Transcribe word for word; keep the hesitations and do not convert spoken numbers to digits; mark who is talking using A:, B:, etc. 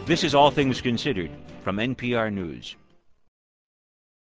A: This is All Things Considered from N P R News.